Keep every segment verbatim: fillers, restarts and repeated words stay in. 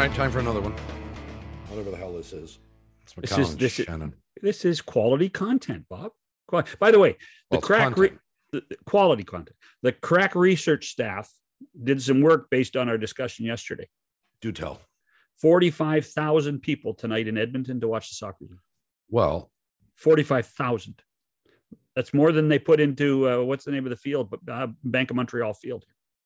right, time for another one. Whatever the hell this is. It's This McCown is this is, Shannon. this is quality content, Bob. Qual- By the way, the Well, it's crack re- content. the, the quality content. The crack research staff did some work based on our discussion yesterday. Do tell. forty-five thousand people tonight in Edmonton to watch the soccer game. Well, forty-five thousand. That's more than they put into uh, what's the name of the field? But uh, Bank of Montreal Field.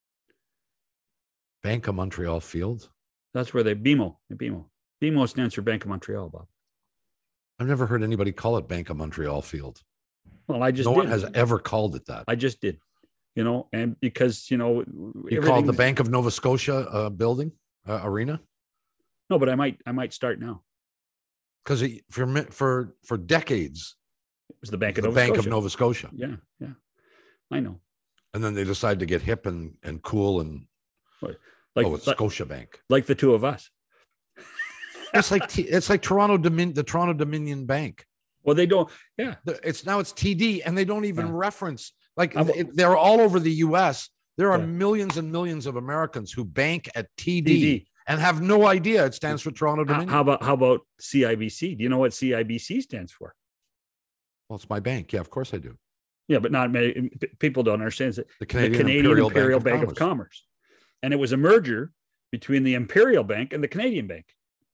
Bank of Montreal Field. That's where they B M O. B M O. B M O stands for Bank of Montreal, Bob. I've never heard anybody call it Bank of Montreal Field. Well, I just no did. one has ever called it that. I just did. You know, and because you know, you called the Bank of Nova Scotia uh, building uh, arena. No, but I might. I might start now. Because for for for decades, it was the Bank of the Nova Bank Scotia. of Nova Scotia. Yeah, yeah, I know. And then they decided to get hip and and cool and like oh, it's like, Scotia Bank, like the two of us. It's like T, it's like Toronto Dominion, the Toronto Dominion Bank. Well, they don't. Yeah, it's now it's T D, and they don't even yeah. reference like it, they're all over the U S. There are yeah. millions and millions of Americans who bank at T D, T D. and have no idea it stands for Toronto Dominion. How about how about C I B C? Do you know what C I B C stands for? Well, it's my bank. Yeah, of course I do. Yeah, but not many people don't understand it. The Canadian, the Canadian Imperial, Imperial Bank, Bank, of, of, Commerce. Commerce. And it was a merger between the Imperial Bank and the Canadian Bank.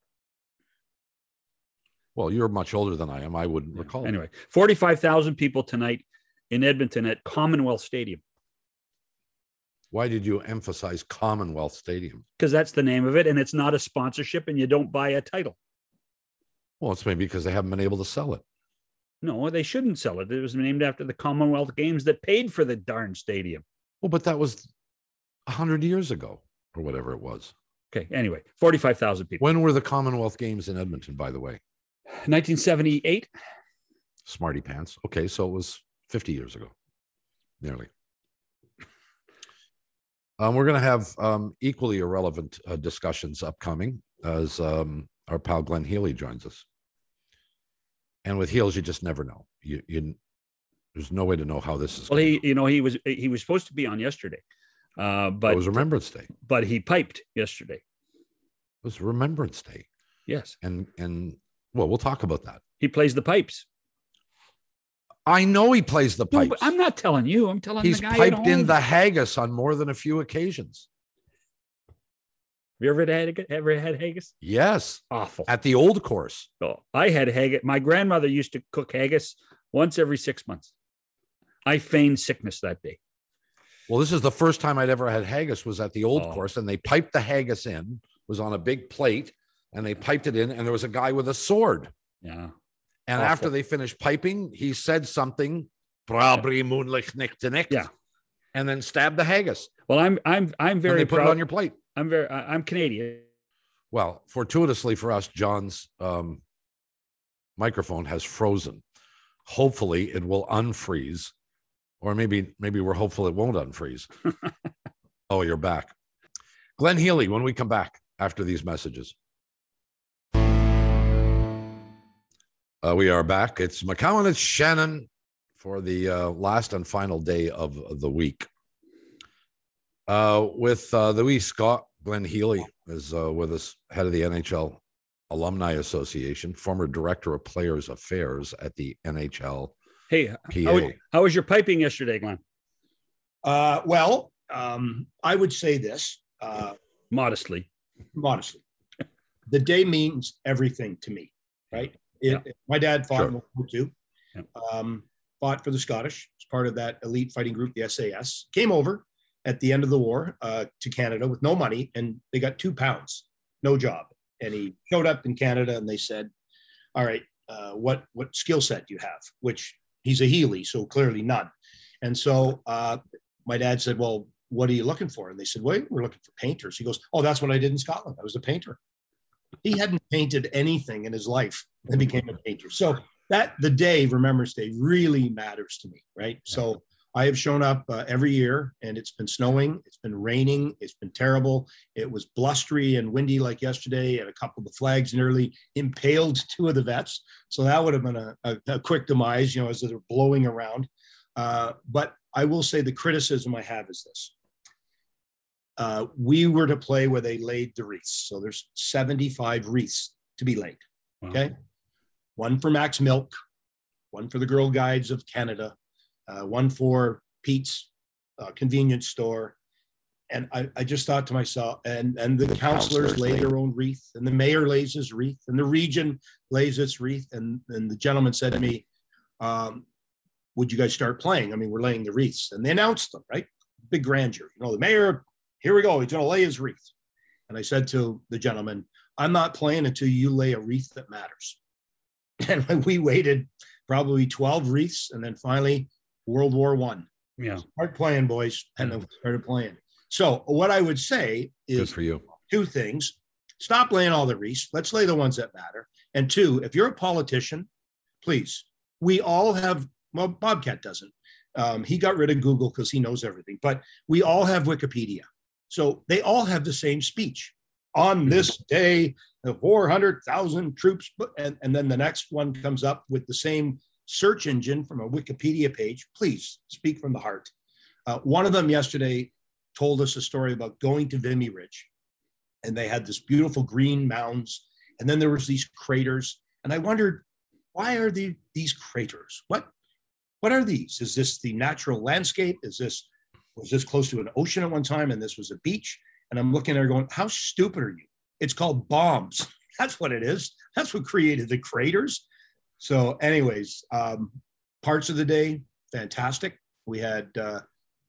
Well, you're much older than I am. I wouldn't Yeah. recall. Anyway, forty-five thousand people tonight in Edmonton at Commonwealth Stadium. Why did you emphasize Commonwealth Stadium? Because that's the name of it, and it's not a sponsorship, and you don't buy a title. Well, it's maybe because they haven't been able to sell it. No, they shouldn't sell it. It was named after the Commonwealth Games that paid for the darn stadium. Well, but that was a hundred years ago or whatever it was. Okay. Anyway, forty-five thousand people. When were the Commonwealth Games in Edmonton, by the way? nineteen seventy-eight. Smarty pants. Okay. So it was fifty years ago, nearly. Um, we're going to have um, equally irrelevant uh, discussions upcoming as um, our pal Glenn Healy joins us. And with Heels, you just never know. You, you, there's no way to know how this is. Well, he, you know, he was he was supposed to be on yesterday, uh, but it was Remembrance Day. But he piped yesterday. It was Remembrance Day. Yes, and and well, we'll talk about that. He plays the pipes. I know he plays the pipes. No, but I'm not telling you. I'm telling He's the guy piped at in home. the haggis on more than a few occasions. Have you ever had ever had haggis? Yes. Awful. At the old course. Oh, I had haggis. My grandmother used to cook haggis once every six months. I feigned sickness that day. Well, this is the first time I'd ever had haggis was at the old Oh. course, and they piped the haggis in, was on a big plate, and they piped it in, and there was a guy with a sword. Yeah. And Awful. after they finished piping, he said something, "Brabri moonlich nicht to nicht," Yeah. and then stabbed the haggis. Well, I'm I'm I'm And very they put proud. it on your plate. I'm very I- I'm Canadian. Well, fortuitously for us, John's um, microphone has frozen. Hopefully, it will unfreeze, or maybe maybe we're hopeful it won't unfreeze. Oh, you're back, Glenn Healy. When we come back after these messages, uh, we are back. It's McCown and Shannon for the uh, last and final day of the week. Uh, with uh, the wee Scott, Glenn Healy is uh, with us, head of the N H L Alumni Association, former director of players affairs at the N H L Hey, P A. how, how was your piping yesterday, Glenn? Uh, well, um, I would say this uh, Modestly. modestly. The day means everything to me, right? It, Yeah. My dad fought Sure. in World War Two, Yeah. um, fought for the Scottish, was part of that elite fighting group, the S A S, came over at the end of the war uh, to Canada with no money, and they got two pounds, no job. And he showed up in Canada, and they said, all right, uh, what, what skill set do you have? Which he's a Healy, so clearly none. And so uh, my dad said, well, what are you looking for? And they said, wait, we're looking for painters. He goes, oh, that's what I did in Scotland. I was a painter. He hadn't painted anything in his life and became a painter. So that the day, Remembrance Day, really matters to me, right? So I have shown up uh, every year, and it's been snowing, it's been raining, it's been terrible. It was blustery and windy like yesterday, and a couple of the flags nearly impaled two of the vets. So that would have been a, a, a quick demise, you know, as they're blowing around. Uh, but I will say the criticism I have is this. Uh, we were to play where they laid the wreaths. So there's seventy-five wreaths to be laid. Wow. Okay. One for Max Milk, one for the Girl Guides of Canada, uh, one for Pete's uh, convenience store. And I, I just thought to myself, and, and the, the counselors, counselors lay their own wreath, and the mayor lays his wreath, and the region lays its wreath. And, and the gentleman said to me, um, would you guys start playing? I mean, we're laying the wreaths. And they announced them, right? Big grandeur. You know, the mayor, here we go. He's going to lay his wreath. And I said to the gentleman, I'm not playing until you lay a wreath that matters. And we waited probably twelve wreaths. And then finally, World War One. Yeah. Start playing, boys. And then we started playing. So what I would say is Good for you. Two things. Stop laying all the wreaths. Let's lay the ones that matter. And two, if you're a politician, please, we all have, well, Bobcat doesn't. Um, he got rid of Google because he knows everything, but we all have Wikipedia. So they all have the same speech. On this day, the four hundred thousand troops, and, and then the next one comes up with the same search engine from a Wikipedia page. Please speak from the heart. Uh, one of them yesterday told us a story about going to Vimy Ridge, and they had this beautiful green mounds, and then there was these craters, and I wondered, why are the, these craters? What, what are these? Is this the natural landscape? Is this, was this close to an ocean at one time, and this was a beach? And I'm looking there going, how stupid are you? It's called bombs. That's what it is. That's what created the craters. So anyways, um, parts of the day, fantastic. We had uh,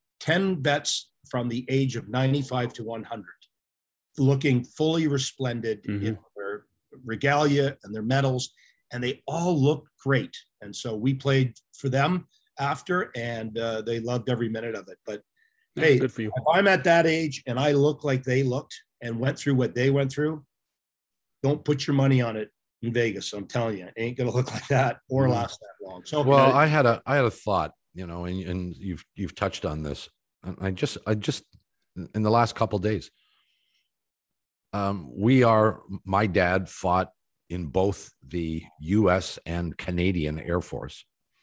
ten vets from the age of ninety-five to one hundred, looking fully resplendent mm-hmm. in their regalia and their medals, and they all looked great. And so we played for them after, and uh, they loved every minute of it. But yeah, hey, good for you. If I'm at that age and I look like they looked and went through what they went through, don't put your money on it in Vegas. I'm telling you, it ain't going to look like that or mm-hmm. last that long. So, well, uh, I had a, I had a thought, you know, and, and you've, you've touched on this. And I just, I just, in the last couple of days, um, we are, my dad fought in both the U S and Canadian Air Force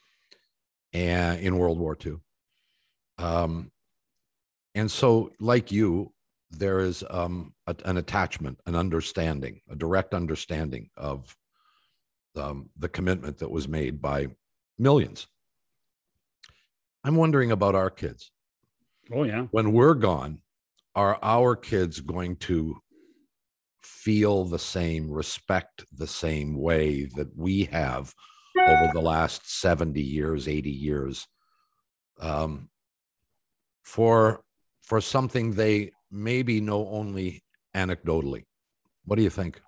and in World War Two. Um, and so like you, there is um, a, an attachment, an understanding, a direct understanding of um, the commitment that was made by millions. I'm wondering about our kids. Oh, yeah. When we're gone, are our kids going to feel the same, respect the same way that we have over the last seventy years, eighty years, um, for, for something they maybe know only anecdotally? What do you think?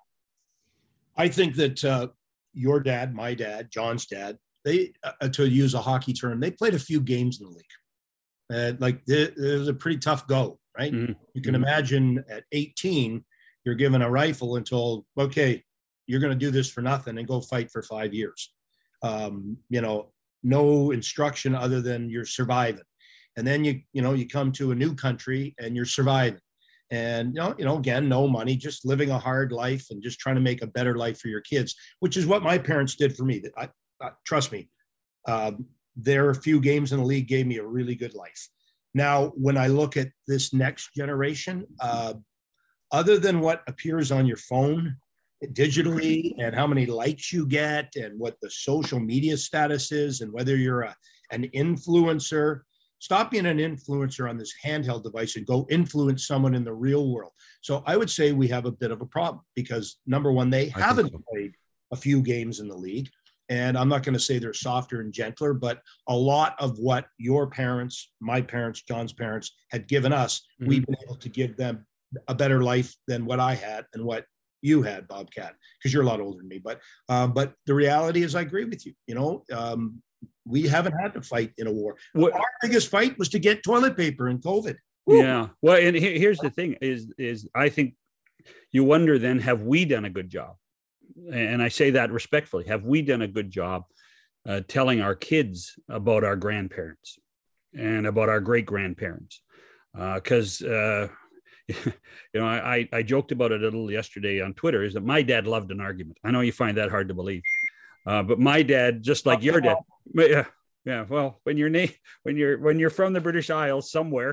I think that uh, your dad, my dad, John's dad, they, uh, to use a hockey term, they played a few games in the league. Uh, like it was a pretty tough go, right? Mm-hmm. You can imagine at eighteen, you're given a rifle and told, okay, you're going to do this for nothing and go fight for five years. Um, you know, no instruction other than you're surviving. And then you, you know, you come to a new country and you're surviving. And, you know, you know, again, no money, just living a hard life and just trying to make a better life for your kids, which is what my parents did for me. I, I, trust me, um, their few games in the league gave me a really good life. Now, when I look at this next generation, uh, other than what appears on your phone digitally and how many likes you get and what the social media status is and whether you're a, an influencer, stop being an influencer on this handheld device and go influence someone in the real world. So I would say we have a bit of a problem because, number one, they I haven't so. played a few games in the league. And I'm not going to say they're softer and gentler, but a lot of what your parents, my parents, John's parents had given us, mm-hmm. we've been able to give them a better life than what I had and what you had, Bobcat, because you're a lot older than me. But uh, but the reality is I agree with you. You know, um, we haven't had to fight in a war. What, Our biggest fight was to get toilet paper in COVID. Woo. Yeah. Well, and he, here's the thing is, is I think you wonder then, have we done a good job? And I say that respectfully. Have we done a good job uh, telling our kids about our grandparents and about our great grandparents? Because, uh, uh, you know, I, I joked about it a little yesterday on Twitter, is that my dad loved an argument. I know you find that hard to believe, uh, but my dad, just like your dad, yeah, yeah. Well, when you're na- when you're when you're from the British Isles somewhere,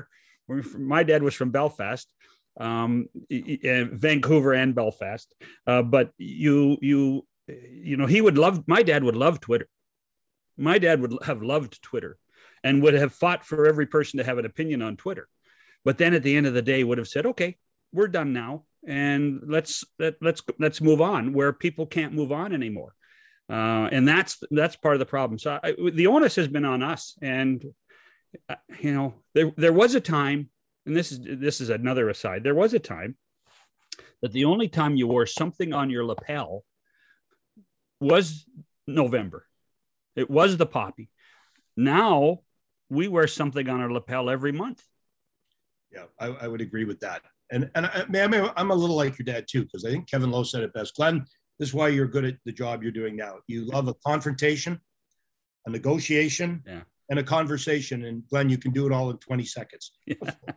We're from, my dad was from Belfast, um, and Vancouver and Belfast. Uh, but you, you, you know, he would love, my dad would love Twitter. My dad would have loved Twitter and would have fought for every person to have an opinion on Twitter. But then at the end of the day would have said, okay, we're done now. And let's, let, let's, let's move on, where people can't move on anymore. Uh, and that's, that's part of the problem. So I, the onus has been on us. And, uh, you know, there, there was a time, and this is, this is another aside. There was a time that the only time you wore something on your lapel was November. It was the poppy. Now we wear something on our lapel every month. Yeah, I, I would agree with that. And and I, I mean, I'm a little like your dad too, because I think Kevin Lowe said it best. Glenn, this is why you're good at the job you're doing now. You love a confrontation, a negotiation, yeah. and a conversation. And Glenn, you can do it all in twenty seconds. Yeah.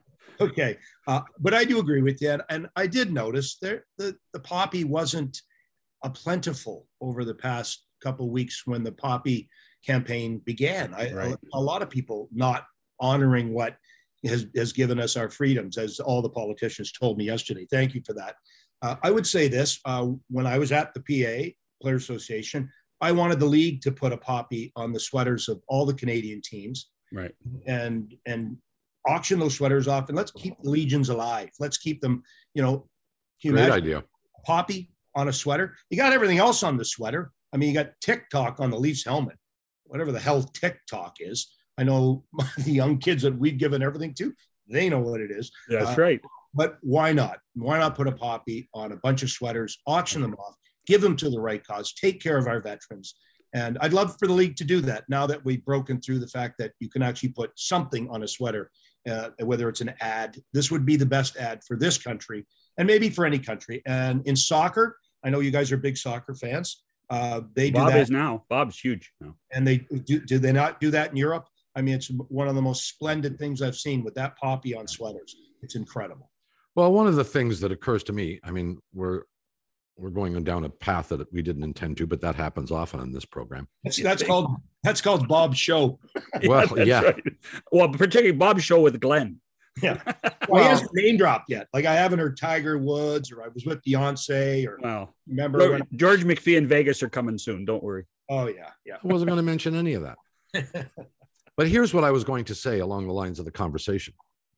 Okay. Uh, but I do agree with you. And, and I did notice there the, the poppy wasn't a plentiful over the past couple of weeks when the poppy campaign began. I, right. a, a lot of people not honoring what has, has given us our freedoms, as all the politicians told me yesterday. Thank you for that. Uh, I would say this, uh, when I was at the P A, Players Association, I wanted the league to put a poppy on the sweaters of all the Canadian teams. Right. And, and auction those sweaters off, and let's keep the legions alive. Let's keep them, you know. Great idea. Poppy on a sweater. You got everything else on the sweater. I mean, you got TikTok on the Leafs helmet, whatever the hell TikTok is. I know the young kids that we've given everything to, they know what it is. That's uh, right. But why not? Why not put a poppy on a bunch of sweaters, auction them off, give them to the right cause, take care of our veterans. And I'd love for the league to do that now that we've broken through the fact that you can actually put something on a sweater, uh, whether it's an ad. This would be the best ad for this country and maybe for any country. And in soccer, I know you guys are big soccer fans. Uh, they do Bob that. is now. Bob's huge now. And they do, do they not do that in Europe? I mean, it's one of the most splendid things I've seen with that poppy on sweaters. It's incredible. Well, one of the things that occurs to me, I mean, we're we're going down a path that we didn't intend to, but that happens often in this program. That's, that's called that's called Bob's show. Well, yeah. yeah. Right. Well, particularly Bob's show with Glenn. Yeah. Well, well, he hasn't name dropped yet. Like I haven't heard Tiger Woods, or I was with Beyonce, or wow. Remember George, when, George McPhee and Vegas are coming soon. Don't worry. Oh yeah, yeah. I wasn't going to mention any of that. But here's what I was going to say along the lines of the conversation.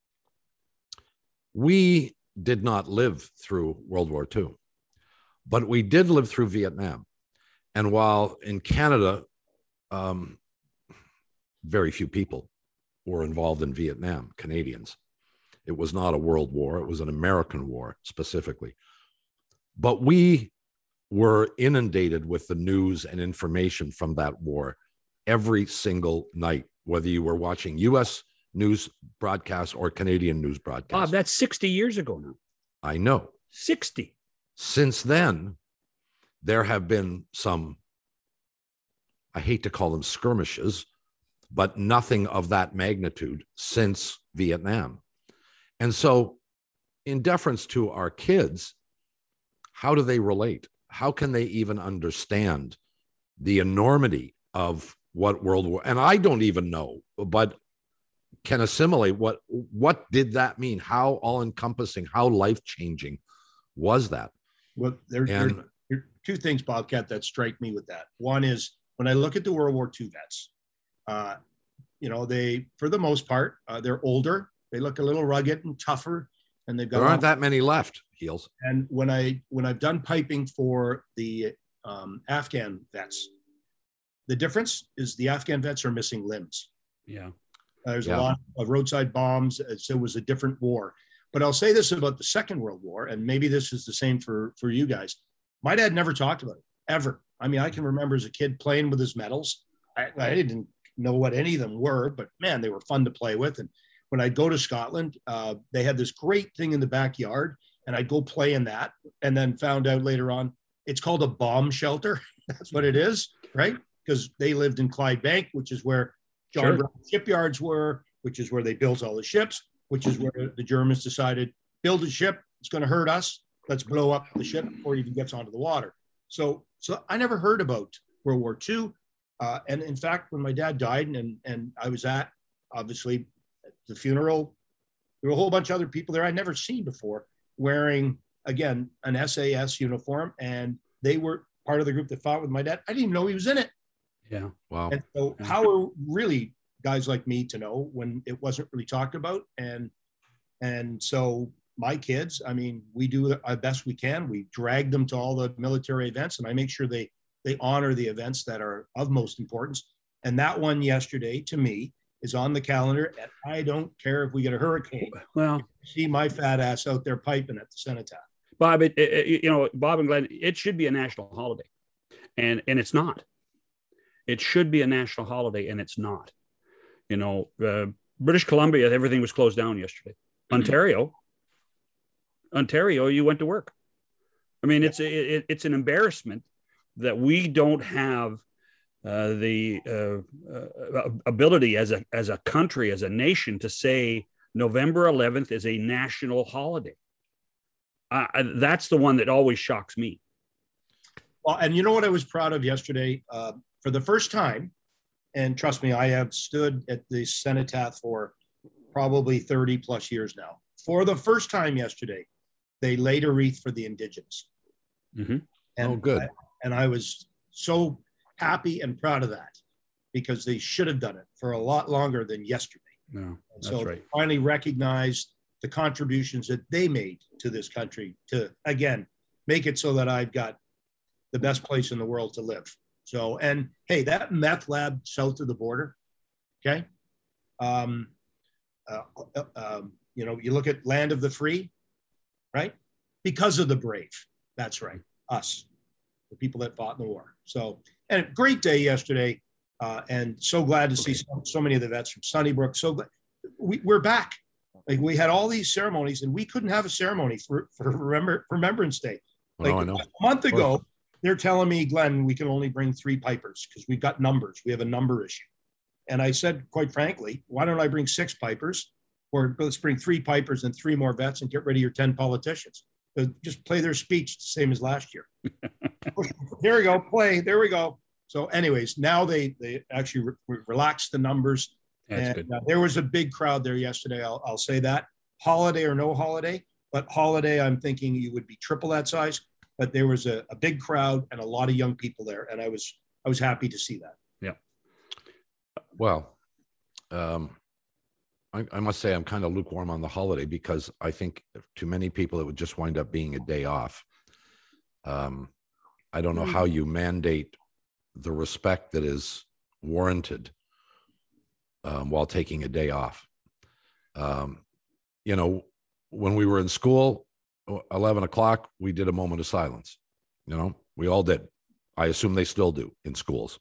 We did not live through World War Two, but we did live through Vietnam. And while in Canada, um, very few people were involved in Vietnam, Canadians. It was not a world war. It was an American war specifically. But we were inundated with the news and information from that war every single night, whether you were watching U S news broadcasts or Canadian news broadcasts. Bob, that's sixty years ago now. I know. sixty. Since then, there have been some, I hate to call them skirmishes, but nothing of that magnitude since Vietnam. And so, in deference to our kids, how do they relate? How can they even understand the enormity of what World War? And I don't even know, but can assimilate what what did that mean? How all-encompassing, how life-changing was that? Well, there, and, there, there are two things, Bobcat, that strike me with that. One is when I look at the World War Two vets, uh, you know, they, for the most part, uh, they're older. They look a little rugged and tougher, and they've got. There aren't that many left, Heels. And when I when I've done piping for the um, Afghan vets, the difference is the Afghan vets are missing limbs. Yeah, uh, there's yeah. a lot of roadside bombs. So it was a different war. But I'll say this about the Second World War, and maybe this is the same for for you guys. My dad never talked about it ever. I mean, I can remember as a kid playing with his medals. I, I didn't know what any of them were, but man, they were fun to play with. And when I'd go to Scotland, uh, they had this great thing in the backyard, and I'd go play in that, and then found out later on it's called a bomb shelter. That's what it is, right? Because they lived in Clydebank, which is where John Sure. Brown shipyards were, which is where they built all the ships, which is where the Germans decided, build a ship, it's going to hurt us. Let's blow up the ship before it even gets onto the water. So, so I never heard about World War Two. Uh, and in fact, when my dad died, and, and I was at, obviously, the funeral, there were a whole bunch of other people there I'd never seen before wearing, again, an S A S uniform. And they were part of the group that fought with my dad. I didn't even know he was in it. Yeah. Wow. And so Yeah. how are really guys like me to know when it wasn't really talked about? And, and so my kids, I mean, we do our best we can. We drag them to all the military events, and I make sure they, they honor the events that are of most importance. And that one yesterday, to me, is on the calendar. And I don't care if we get a hurricane. Well, See my fat ass out there piping at the cenotaph. Bob, it, it, you know, Bob and Glenn, it should be a national holiday, and and it's not. It should be a national holiday, and it's not. You know, uh, British Columbia, everything was closed down yesterday. Mm-hmm. Ontario, Ontario, you went to work. I mean, it's it, it's an embarrassment that we don't have uh, the uh, uh, ability as a as a country, as a nation, to say November eleventh is a national holiday. Uh, that's the one that always shocks me. Well, and you know what I was proud of yesterday? Uh, for the first time, and trust me, I have stood at the cenotaph for probably thirty plus years now. For the first time yesterday, they laid a wreath for the Indigenous. Mm-hmm. And oh, good. I, and I was so happy and proud of that, because they should have done it for a lot longer than yesterday. No, that's so right. Finally recognized the contributions that they made to this country to, again, make it so that I've got the best place in the world to live. So, and hey, that meth lab south of the border, okay? Um, uh, uh, um, you know, you look at Land of the Free, right? Because of the brave. That's right. Us, the people that fought in the war. So, and a great day yesterday. Uh, and so glad to see so, so many of the vets from Sunnybrook. So glad we, we're back. Like, we had all these ceremonies, and we couldn't have a ceremony for, for remember, Remembrance Day. Like, oh, I know. A month ago, they're telling me, Glenn, we can only bring three pipers because we've got numbers. We have a number issue. And I said, quite frankly, why don't I bring six pipers, or let's bring three pipers and three more vets and get rid of your ten politicians. Just play their speech the same as last year. There we go, play, there we go. So anyways, now they, they actually re- re- relaxed the numbers. That's and good. Uh, there was a big crowd there yesterday. I'll, I'll say that. Holiday or no holiday, but holiday, I'm thinking you would be triple that size. But there was a, a big crowd and a lot of young people there, and I was I was happy to see that. Yeah. Well, um, I, I must say I'm kind of lukewarm on the holiday, because I think to many people it would just wind up being a day off. Um, I don't know how you mandate the respect that is warranted um, while taking a day off. Um, you know, when we were in school, eleven o'clock, we did a moment of silence. You know, we all did. I assume they still do in schools.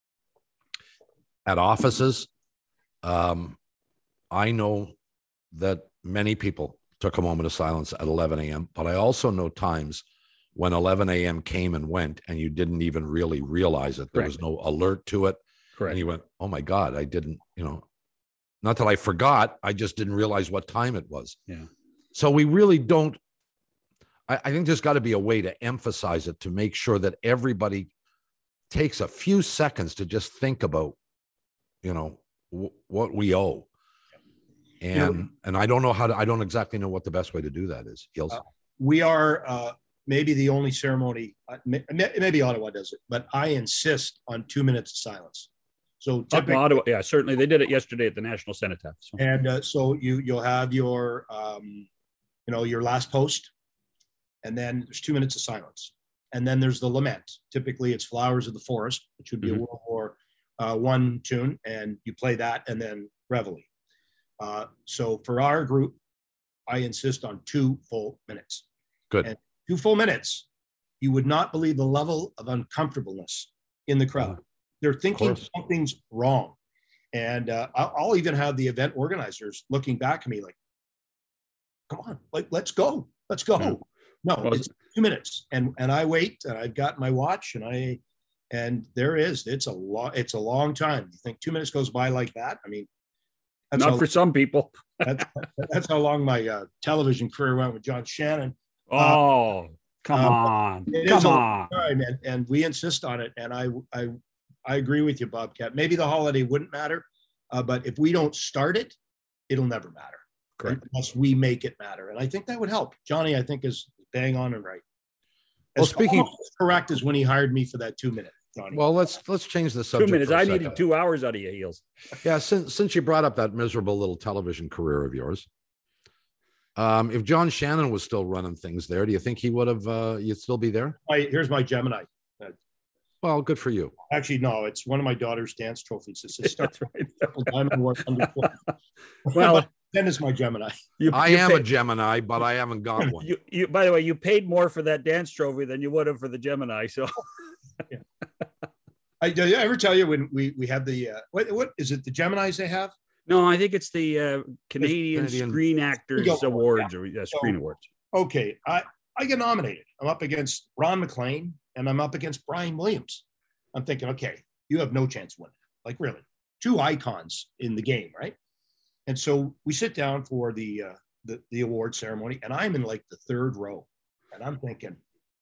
At offices, um, I know that many people took a moment of silence at eleven a.m., but I also know times when eleven a.m. came and went and you didn't even really realize it. There Correct. was no alert to it. Correct. And you went, oh my God, I didn't, you know, not that I forgot, I just didn't realize what time it was. Yeah. So we really don't, I, I think there's got to be a way to emphasize it, to make sure that everybody takes a few seconds to just think about, you know, w- what we owe. And, You know, and I don't know how to, I don't exactly know what the best way to do that is. Gilles? Uh, we are uh, maybe the only ceremony, uh, may, maybe Ottawa does it, but I insist on two minutes of silence. So Up in typically, Ottawa, yeah, certainly they did it yesterday at the National Cenotaph. So. and uh, so you you'll have your um, you know your last post, and then there's two minutes of silence, and then there's the lament. Typically, it's "Flowers of the Forest," which would be Mhm. a World War uh, One tune, and you play that, and then Reveille. Uh, so for our group, I insist on two full minutes. Good. And two full minutes, you would not believe the level of uncomfortableness in the crowd. They're thinking something's wrong. And uh, I'll, I'll even have the event organizers looking back at me like, come on, like, let's go, let's go. Yeah. No, Well, it's two minutes. And, and I wait, and I've got my watch, and I, and there is, it's a long, it's a long time. You think two minutes goes by like that? I mean, that's Not how, for some people. that's, that's how long my uh, television career went with John Shannon. Oh, come um, on. It Come is a long on. time, and, and we insist on it. And I, I, I agree with you, Bobcat. Maybe the holiday wouldn't matter, uh, but if we don't start it, it'll never matter. Correct. Unless we make it matter. And I think that would help. Johnny, I think, is bang on and right. Well, As speaking- almost as correct as when he hired me for that two minute, Johnny. Well, let's let's change the Two subject. minutes. for a I second. needed two hours out of your heels. Yeah, since since you brought up that miserable little television career of yours, um, if John Shannon was still running things there, do you think he would have? Uh, you'd still be there? My, here's my Gemini. Well, good for you. Actually, no, it's one of my daughter's dance trophies. It's a Star That's right. Triple Diamond Award under twenty. Well, then it's my Gemini. you, I you am a paid, Gemini, but I haven't got one. you, you. By the way, you paid more for that dance trophy than you would have for the Gemini. So I did I ever tell you when we we have the uh, what what is it? The Geminis they have? no, I think it's the uh, Canadian, Canadian- Screen Actors Yeah. Awards or yeah, Screen So- Awards. Okay, I I get nominated. I'm up against Ron McLean and I'm up against Brian Williams. I'm thinking, okay, you have no chance winning. Like really, two icons in the game, right? And so we sit down for the uh, the the award ceremony, and I'm in like the third row, and I'm thinking,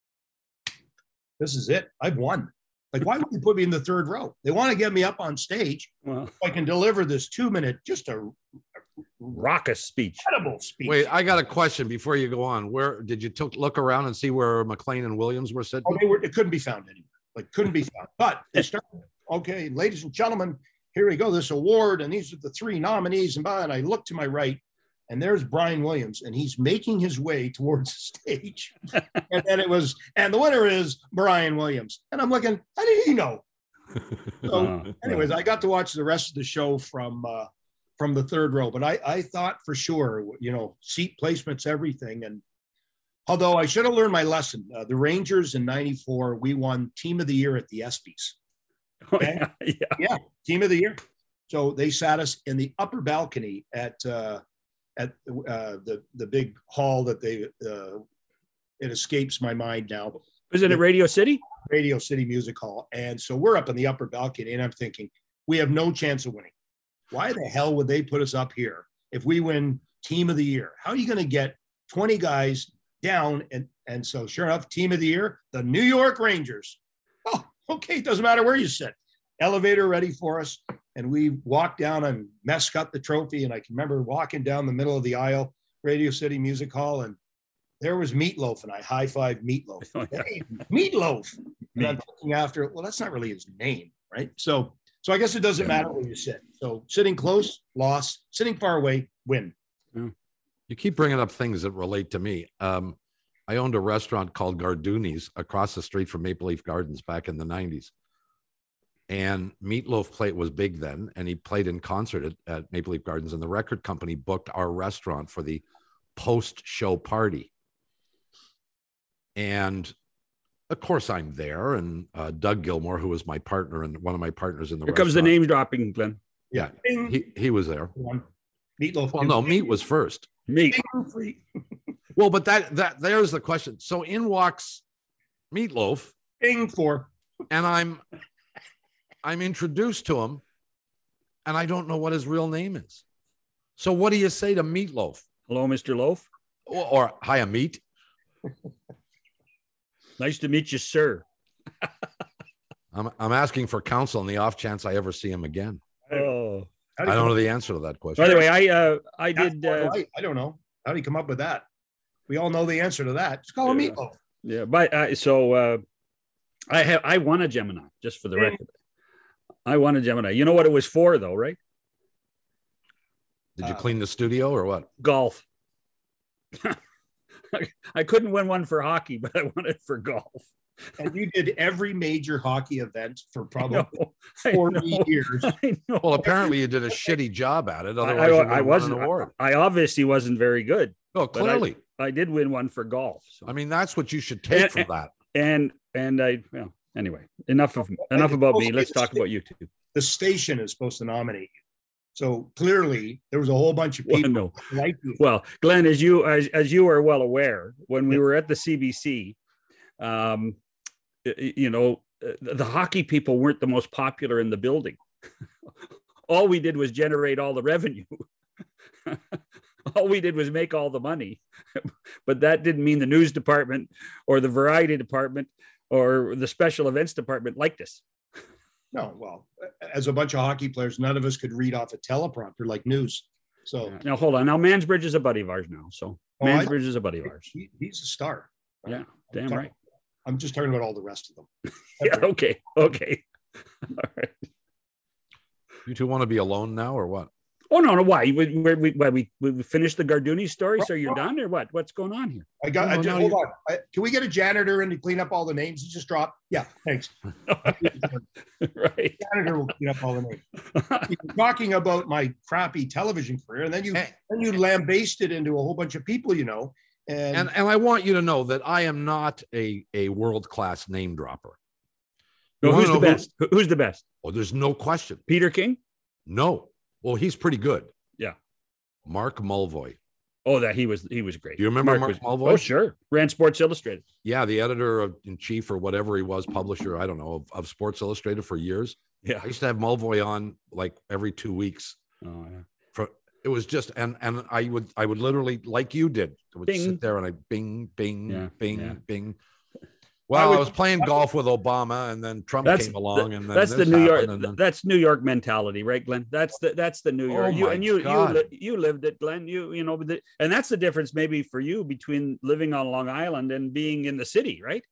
this is it. I've won. Like, why would you put me in the third row? They want to get me up on stage Well, so I can deliver this two minute, just a raucous speech. incredible speech. Wait, I got a question before you go on. Where did you took look around and see where McLean and Williams were sitting? Oh, they were, it couldn't be found anywhere. Like, couldn't be found. But they started, okay, ladies and gentlemen, here we go, this award, and these are the three nominees. And, by, and I look to my right, and there's Brian Williams, and he's making his way towards the stage. And then it was, and the winner is Brian Williams. And I'm looking, how did he know? So, Uh, anyways, I got to watch the rest of the show from uh, from the third row, but I, I thought for sure, you know, seat placements, everything. And although I should have learned my lesson, uh, the Rangers in ninety-four, we won Team of the Year at the ESPYs. oh, yeah, yeah. Yeah, Team of the Year. So they sat us in the upper balcony at uh, at uh, the the big hall that they. Uh, it escapes my mind now. Was it at Radio City? Radio City Music Hall. And so we're up in the upper balcony, and I'm thinking, we have no chance of winning. Why the hell would they put us up here if we win Team of the Year? How are you going to get twenty guys down? And, and so, sure enough, Team of the Year, the New York Rangers. Oh, okay, it doesn't matter where you sit. Elevator ready for us. And we walked down and Mess got the trophy. And I can remember walking down the middle of the aisle, Radio City Music Hall, and there was Meatloaf, and I high-fived Meatloaf. Oh, yeah. Hey, Meatloaf. And I'm thinking after, well, that's not really his name, right? So, so I guess it doesn't matter where you sit. So sitting close, loss. Sitting far away, win. You keep bringing up things that relate to me. Um, I owned a restaurant called Garduni's across the street from Maple Leaf Gardens back in the nineties. And Meatloaf played was big then, and he played in concert at, at Maple Leaf Gardens. And the record company booked our restaurant for the post-show party. And of course, I'm there, and uh, Doug Gilmore, who was my partner and one of my partners in the Here comes the restaurant, name dropping, Glenn. Yeah, Bing. he he was there. One. Meatloaf. Well, no, meat was first. Me. Free. Well, but that that there's the question. So in walks Meatloaf, Bing for. and I'm I'm introduced to him, and I don't know what his real name is. So what do you say to Meatloaf? Hello, Mister Loaf. Or, or hi, meat. Nice to meet you, sir. I'm I'm asking for counsel in the off chance I ever see him again. Oh. How I do you don't know come the answer to that question. By the way, I uh, I up- did. Uh, I don't know. How do you come up with that? We all know the answer to that. Just call him Yeah. Meatloaf. yeah, but uh, so uh, I have I won a Gemini, just for the Mm. record. I won a Gemini. You know what it was for, though, right? Did you Uh, clean the studio or what? Golf. I couldn't win one for hockey, but I won it for golf. And you did every major hockey event for I probably know, I forty know, years. I know. Well, apparently you did a shitty job at it. I, Otherwise, you I, wouldn't I have won wasn't. an award. I obviously wasn't very good. Oh, but I- clearly. I did win one for golf. So. I mean, that's what you should take And- from that. and and I well anyway enough of enough about me. Let's talk about you two. The station is supposed to nominate you. So clearly there was a whole bunch of Well, people no. like you. Well, Glenn, as you as, as you are well aware, when we were at the C B C, um, y- y- you know, uh, the hockey people weren't the most popular in the building. All we did was generate all the revenue. All we did was make all the money, but that didn't mean the news department or the variety department or the special events department liked us. No, well, as a bunch of hockey players, none of us could read off a teleprompter like news. So Yeah. Now hold on. Now Mansbridge is a buddy of ours now. So Oh, I- Mansbridge is a buddy of ours. he, he's a star. Yeah, I'm damn talking- right. I'm just talking about all the rest of them. Yeah. Okay. Okay. All right. You two want to be alone now or what? Oh no, no. Why? We we we, why, we, we finished the Garduni story, so you're done or what? What's going on here? I got. No, I no, just, no, hold you- on. I, can we get a janitor in to clean up all the names? You just dropped. Yeah, thanks. Right. Janitor will clean up all the names. You're talking about my crappy television career, and then you And, then you lambasted into a whole bunch of people, you know. And, and and I want you to know that I am not a a world class name dropper. You No, wanna who's the know who- best? Who- Who's the best? Oh, there's no question. Peter King? No. Well, he's pretty good. Yeah. Mark Mulvoy. Oh, that he was he was great. Do you remember Mark was, Mulvoy? Oh, sure. Ran Sports Illustrated. Yeah, the editor of, in chief or whatever he was, publisher, I don't know, of, of Sports Illustrated for years. Yeah. I used to have Mulvoy on like every two weeks. Oh, yeah. For it was just and and I would I would literally like you did. I would Bing. sit there and I bing bing Yeah, bing yeah. bing. Well, I, would- was playing golf with Obama, and then Trump That's came along, and then That's the this New York. happened, and then- That's New York mentality, right, Glenn? That's the that's the New York. Oh you my and you God. you li- you lived it, Glenn. You you know, but the, and that's the difference maybe for you between living on Long Island and being in the city, right?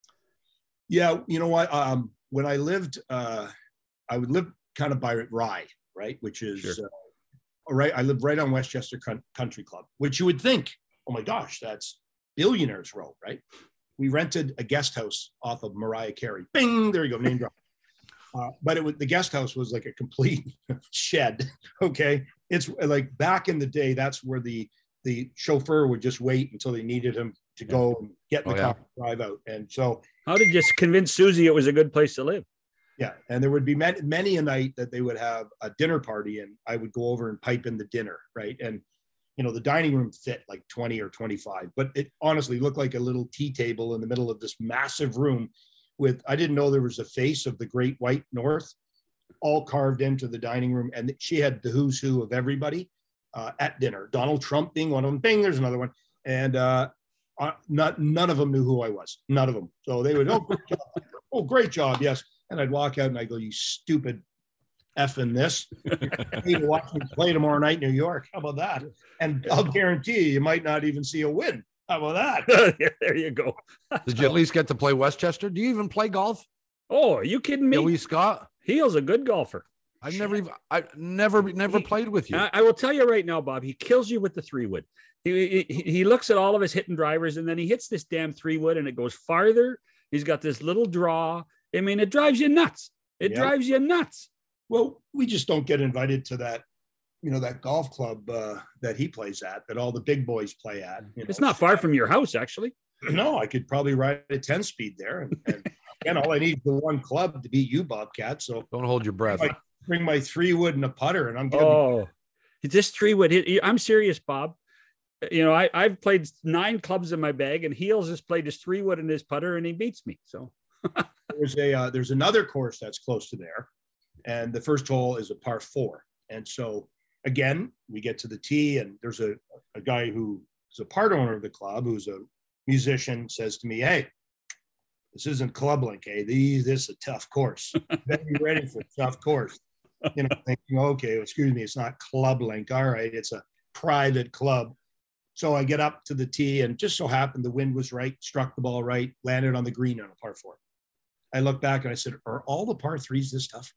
yeah, you know what? Um, when I lived, uh, I would live kind of by Rye, right, which is Sure. uh, right. I lived right on Westchester Coun- Country Club, which you would think, oh my gosh, that's Billionaires Row, right? We rented a guest house off of Mariah Carey. Bing, there you go, name drop. Uh, but it was the guest house was like a complete shed. Okay, it's like back in the day. That's where the the chauffeur would just wait until they needed him to go and get in the Oh, yeah. car, and drive out. And so How did you convince Susie it was a good place to live? yeah, and there would be many, many a night that they would have a dinner party, and I would go over and pipe in the dinner, right? And you know, the dining room fit like twenty or twenty-five, but it honestly looked like a little tea table in the middle of this massive room with, I didn't know there was a face of the Great White North all carved into the dining room. And she had the who's who of everybody uh, at dinner, Donald Trump being one of them. Bing, there's another one. And uh, uh, not none of them knew who I was, none of them. So they would, oh, great job. Oh, great job, yes. And I'd walk out and I go, you stupid effing this. Hey, to watch me play tomorrow night in New York. How about that? And I'll guarantee you, you might not even see a win. How about that? There you go. Did you at least get to play Westchester? Do you even play golf? Oh, are you kidding me? Joey Scott? Heel's a good golfer. I never even I never never He- played with you. I, I will tell you right now, Bob, he kills you with the three wood. He, he, he looks at all of his hitting drivers and then he hits this damn three wood and it goes farther. He's got this little draw. I mean, it drives you nuts. It Yeah. drives you nuts. Well, we just don't get invited to that, you know, that golf club uh, that he plays at, that all the big boys play at. You know? It's not far from your house, actually. No, I could probably ride a ten speed there. And, and again, all I need is the one club to beat you, Bobcat. So Don't hold your breath. Like- bring my three wood and a putter, and I'm good. Oh, this three wood. he- I'm serious, Bob. You know, I, I've played nine clubs in my bag, and Heels has played his three wood and his putter, and he beats me. So There's a uh, there's another course that's close to there, and the first hole is a par four. And so again, we get to the tee, and there's a, a guy who is a part owner of the club, who's a musician, says to me, "Hey, this isn't Club Link, eh? These this is a tough course. You better be ready for a tough course." You know, thinking, okay, excuse me, it's not Club Link. All right, it's a private club. So I get up to the tee, and just so happened the wind was right, struck the ball right, landed on the green on a par four. I looked back and I said, "Are all the par threes this tough?"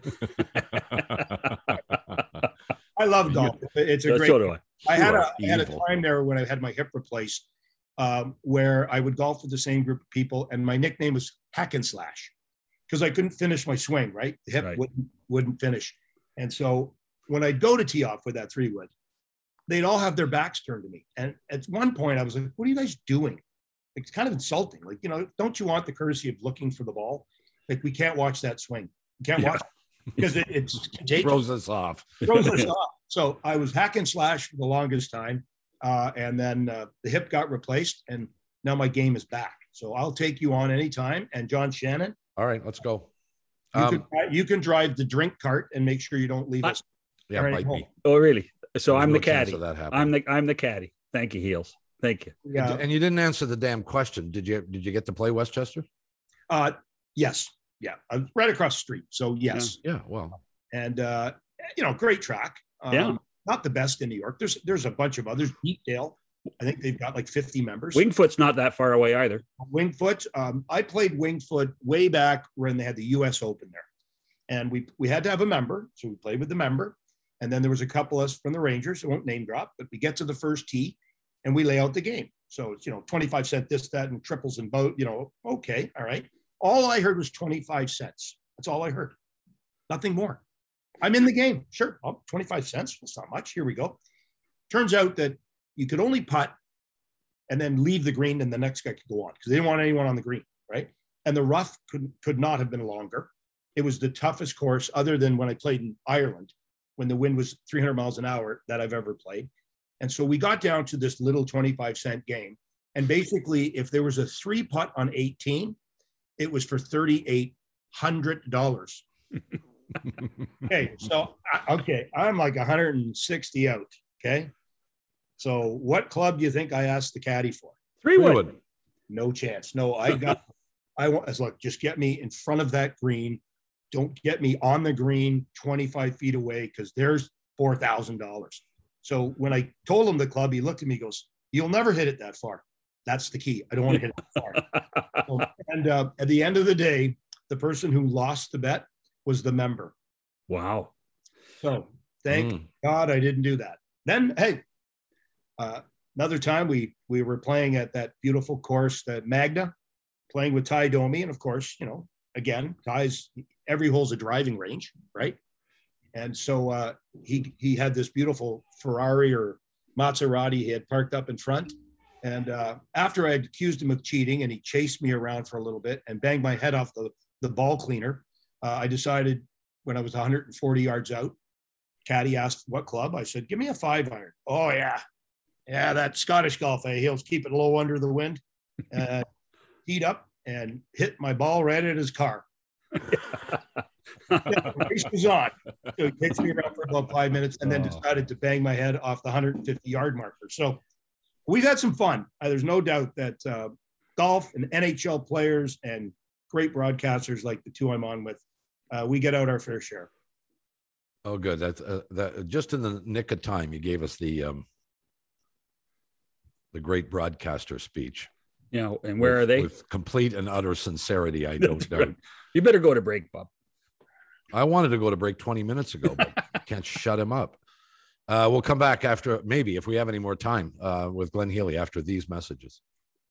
I love golf. It's a so great. so do I. I had You a, are I had a evil. time there when I had my hip replaced, um, where I would golf with the same group of people, and my nickname was Hack and Slash because I couldn't finish my swing. Right, the hip Right. wouldn't wouldn't finish, and so when I'd go to tee off with that three wood, they'd all have their backs turned to me. And at one point, I was like, "What are you guys doing?" It's kind of insulting. Like, you know, don't you want the courtesy of looking for the ball? Like, we can't watch that swing. We can't Yeah. watch it because it, it's contagious. Throws us off. Throws us off. So I was hack and slash for the longest time. Uh, and then uh, the hip got replaced, and now my game is back. So I'll take you on anytime. And John Shannon, All right, let's go. you, Um, can, you can drive the drink cart and make sure you don't leave I- us. yeah, All right, bite hold. me. Oh, really? So There's I'm no the chance caddy. of that happening. I'm the I'm the caddy. Thank you, Heels. Thank you. Yeah. And you didn't answer the damn question. Did you? Did you get to play Westchester? Uh, yes. Yeah. I was right across the street. So yes. Yeah. Well, And, uh, you know, great track. Um, Yeah. not the best in New York. There's there's a bunch of others. Deepdale, I think they've got like fifty members. Wingfoot's not that far away either. Wingfoot. Um, I played Wingfoot way back when they had the U S Open there. And we we had to have a member. So we played with the member. And then there was a couple of us from the Rangers. I won't name drop, but we get to the first tee and we lay out the game. So it's, you know, twenty-five cent this, that, and triples and boat, you know, okay, all right. All I heard was twenty-five cents. That's all I heard. Nothing more. I'm in the game. Sure. Oh, twenty-five cents. That's not much. Here we go. Turns out that you could only putt and then leave the green and the next guy could go on because they didn't want anyone on the green, right? And the rough could, could not have been longer. It was the toughest course other than when I played in Ireland when the wind was three hundred miles an hour that I've ever played. And so we got down to this little twenty-five cent game. And basically, if there was a three putt on eighteen, it was for three thousand eight hundred dollars. Okay, so, okay, I'm like one hundred sixty out, okay? So what club do you think I asked the caddy for? Three wood. No chance. No, I got, I want, as look, just get me in front of that green. Don't get me on the green twenty-five feet away because there's four thousand dollars. So when I told him the club, he looked at me, goes, "You'll never hit it that far." That's the key. I don't want to hit it that far. So, and uh, at the end of the day, the person who lost the bet was the member. Wow. So thank Mm. God I didn't do that. Then, hey, uh, another time we we were playing at that beautiful course, that Magna, playing with Ty Domi. And of course, you know, again, Ty's, every hole's a driving range, right? And so uh, he he had this beautiful Ferrari or Maserati he had parked up in front. And uh, after I had accused him of cheating and he chased me around for a little bit and banged my head off the, the ball cleaner, uh, I decided when I was one hundred forty yards out, caddy asked what club. I said, "Give me a five iron." "Oh, yeah. Yeah, that Scottish golf, eh? He'll keep it low under the wind." Uh, teed up and hit my ball right at his car. The race was on. So he takes me around for about five minutes and then decided to bang my head off the one hundred fifty yard marker. So we've had some fun. Uh, there's no doubt that uh, golf and N H L players and great broadcasters like the two I'm on with, uh, we get out our fair share. Oh, good. That's uh, that. Just in the nick of time, you gave us the um, the great broadcaster speech. You know, and where with, are they? With complete and utter sincerity, I don't doubt. Right. You better go to break, Bob. I wanted to go to break twenty minutes ago, but can't shut him up. Uh, we'll come back after, maybe if we have any more time, uh, with Glenn Healy after these messages.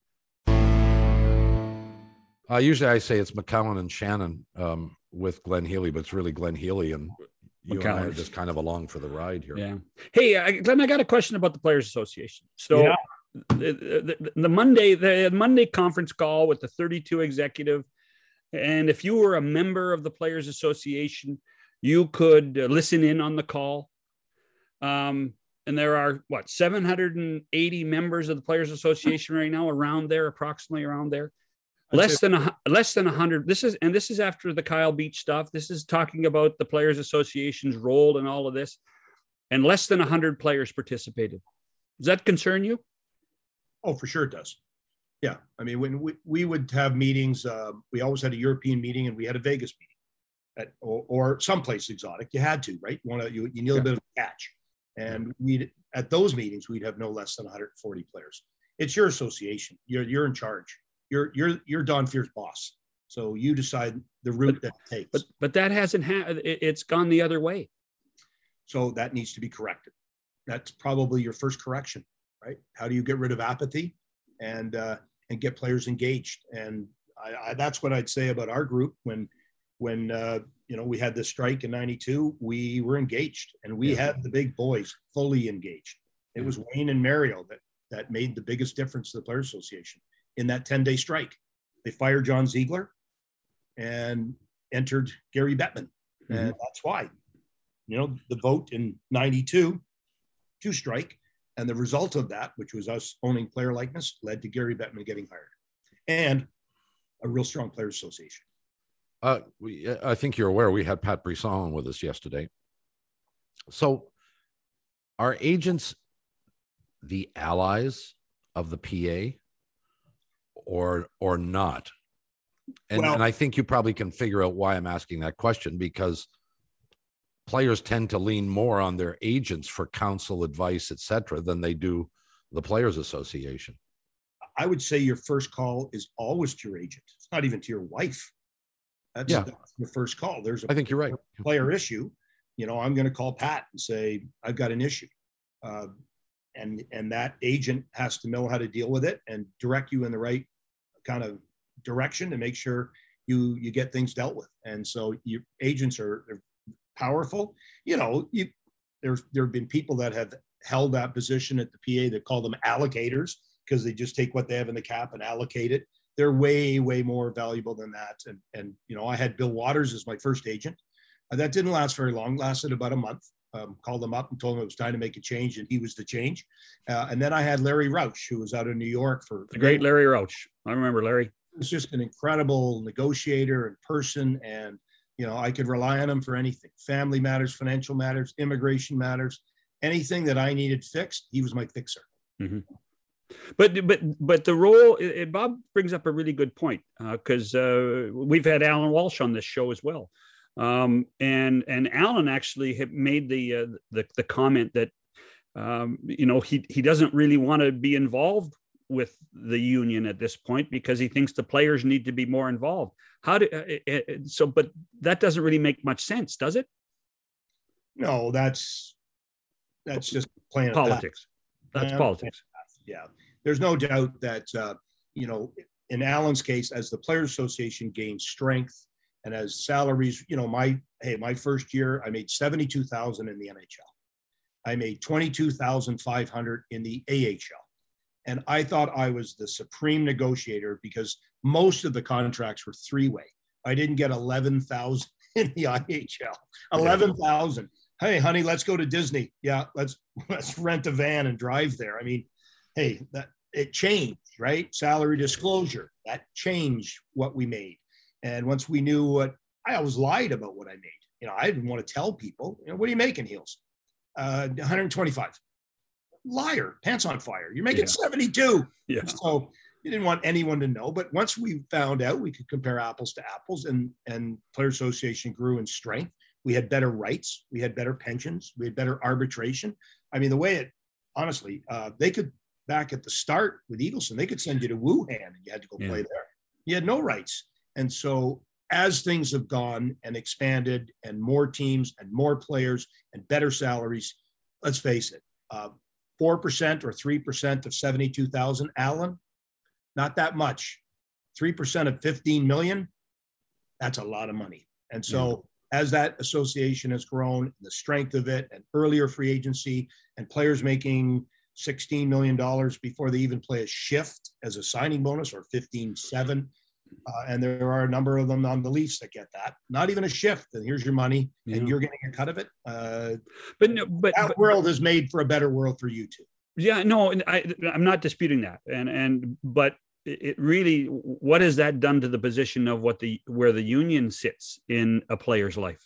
Uh, usually I say it's McCowan and Shannon um, with Glenn Healy, but it's really Glenn Healy, and you and I are just kind of along for the ride here. Yeah. Hey, I, Glenn, I got a question about the Players Association. So Yeah. the, the, the Monday, the Monday conference call with the thirty-two executive, and if you were a member of the Players Association, you could uh, listen in on the call. Um, and there are what, seven hundred eighty members of the Players Association right now, around there, approximately around there. Less than a less than a hundred. This is and this is after the Kyle Beach stuff. This is talking about the Players Association's role in all of this, and less than a hundred players participated. Does that concern you? Oh, for sure it does. Yeah, I mean, when we, we would have meetings, uh, we always had a European meeting and we had a Vegas meeting, at, or, or someplace exotic. You had to, right? You want to, you, you need a Yeah. bit of a catch, and we at those meetings we'd have no less than one hundred forty players. It's your association. You're you're in charge. You're you're you're Don Fear's boss. So you decide the route But- that it takes. But but that hasn't had. It, it's gone the other way. So that needs to be corrected. That's probably your first correction, right? How do you get rid of apathy and uh, and get players engaged? And I, I, that's what I'd say about our group. When when uh, you know we had the strike in ninety-two, we were engaged, and we Yeah. had the big boys fully engaged. It was Wayne and Mario that that made the biggest difference to the Players Association in that ten-day strike. They fired John Ziegler and entered Gary Bettman, Mm-hmm. and that's why. You know, the vote in ninety-two to strike, and the result of that, which was us owning player likeness, led to Gary Bettman getting hired, and a real strong Players Association. Uh, we, I think you're aware we had Pat Brisson with us yesterday. So are agents the allies of the P A or or not? And, Well- and I think you probably can figure out why I'm asking that question, because players tend to lean more on their agents for counsel, advice, et cetera, than they do the Players Association. I would say your first call is always to your agent. It's not even to your wife. That's, yeah. that's the first call. There's a I think you're right. player issue. You know, I'm going to call Pat and say, I've got an issue. Uh, and, and that agent has to know how to deal with it and direct you in the right kind of direction to make sure you, you get things dealt with. And so your agents are, are powerful. You know, you, there's, there have been people that have held that position at the P A that call them allocators because they just take what they have in the cap and allocate it. They're way, way more valuable than that. And, and you know, I had Bill Waters as my first agent. Uh, that didn't last very long, lasted about a month. Um, called him up and told him it was time to make a change, and he was the change. Uh, and then I had Larry Rauch, who was out of New York for the great Larry Rauch. I remember Larry. He was just an incredible negotiator and person, and you know, I could rely on him for anything: family matters, financial matters, immigration matters, anything that I needed fixed. He was my fixer. Mm-hmm. But but but the role, it, Bob brings up a really good point because uh, uh, we've had Alan Walsh on this show as well. Um, and and Alan actually had made the uh, the the comment that um, you know he he doesn't really want to be involved with the union at this point because he thinks the players need to be more involved. How do uh, uh, so? But that doesn't really make much sense, does it? No, that's that's just playing politics. That's politics. Yeah, there's no doubt that uh, you know, in Alan's case, as the Players Association gains strength. And as salaries, you know, my, hey, my first year, I made seventy-two thousand in the N H L. I made twenty-two thousand five hundred in the A H L. And I thought I was the supreme negotiator because most of the contracts were three-way. I didn't get eleven thousand in the I H L. eleven thousand. Hey, honey, let's go to Disney. Yeah, let's let's rent a van and drive there. I mean, hey, that it changed, right? Salary disclosure, that changed what we made. And once we knew what, I always lied about what I made. You know, I didn't want to tell people, you know, what are you making, Heels? Uh, one hundred twenty-five. Liar, pants on fire. You're making yeah. seventy-two. Yeah. So you didn't want anyone to know. But once we found out we could compare apples to apples, and, and Players Association grew in strength, we had better rights, we had better pensions, we had better arbitration. I mean, the way it, honestly, uh, they could, back at the start with Eagleson, they could send you to Wuhan and you had to go yeah. play there. You had no rights. And so as things have gone and expanded and more teams and more players and better salaries, let's face it, uh, four percent or three percent of seventy-two thousand, Alan, not that much. three percent of fifteen million, that's a lot of money. And so yeah. as that association has grown, the strength of it, and earlier free agency and players making sixteen million dollars before they even play a shift as a signing bonus, or fifteen seven. Uh, and there are a number of them on the Leafs that get that. Not even a shift. And here's your money, yeah. and you're getting a cut of it. Uh, but no, but that but, world is made for a better world for you too. Yeah, no, I, I'm not disputing that. And and but it really, what has that done to the position of what the where the union sits in a player's life?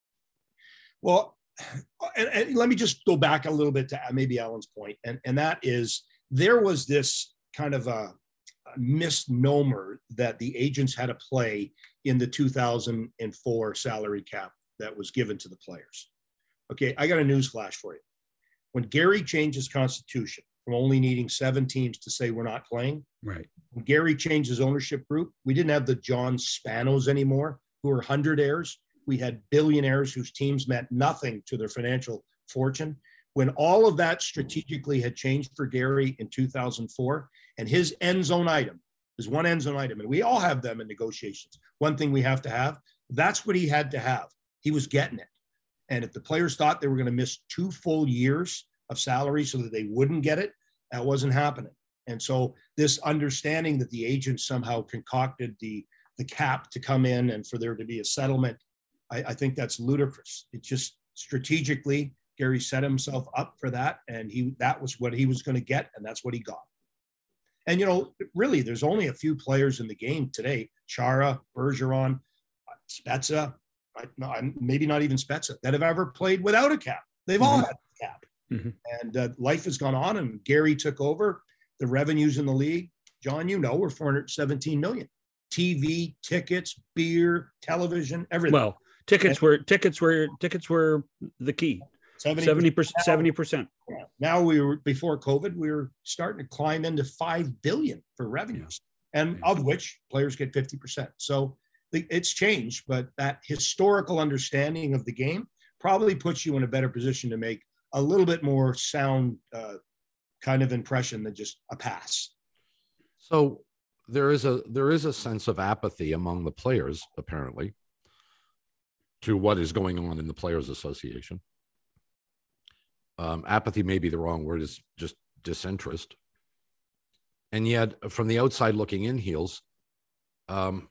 Well, and, and let me just go back a little bit to maybe Alan's point, and and that is there was this kind of a misnomer that the agents had a play in the two thousand four salary cap that was given to the players. Okay, I got a news flash for you. When Gary changed his constitution from only needing seven teams to say we're not playing, right? When Gary changed his ownership group, we didn't have the John Spanos anymore, who were hundredaires. We had billionaires whose teams meant nothing to their financial fortune. When all of that strategically had changed for Gary in two thousand four, and his end zone item is one end zone item, and we all have them in negotiations. One thing we have to have, that's what he had to have. He was getting it. And if the players thought they were going to miss two full years of salary so that they wouldn't get it, that wasn't happening. And so this understanding that the agent somehow concocted the, the cap to come in and for there to be a settlement, I, I think that's ludicrous. It just strategically, Gary set himself up for that, and he that was what he was going to get, and that's what he got. And, you know, really, there's only a few players in the game today, Chara, Bergeron, Spezza, maybe not even Spezza, that have ever played without a cap. They've mm-hmm. all had a cap. Mm-hmm. And uh, life has gone on, and Gary took over. The revenues in the league, John, you know, were four hundred seventeen million. T V, tickets, beer, television, everything. Well, Tickets were tickets were tickets were the key. seventy percent. seventy percent. Yeah. Now we were before COVID, we were starting to climb into five billion for revenues, yeah. and yeah. of which players get fifty percent. So it's changed, but that historical understanding of the game probably puts you in a better position to make a little bit more sound uh, kind of impression than just a pass. So there is a there is a sense of apathy among the players, apparently, to what is going on in the Players Association. Um, apathy may be the wrong word, it's just disinterest. And yet, from the outside looking in, Heels, um,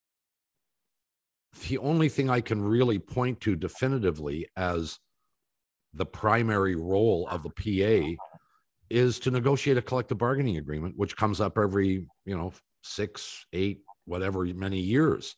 the only thing I can really point to definitively as the primary role of the P A is to negotiate a collective bargaining agreement, which comes up every, you know, six, eight, whatever, many years.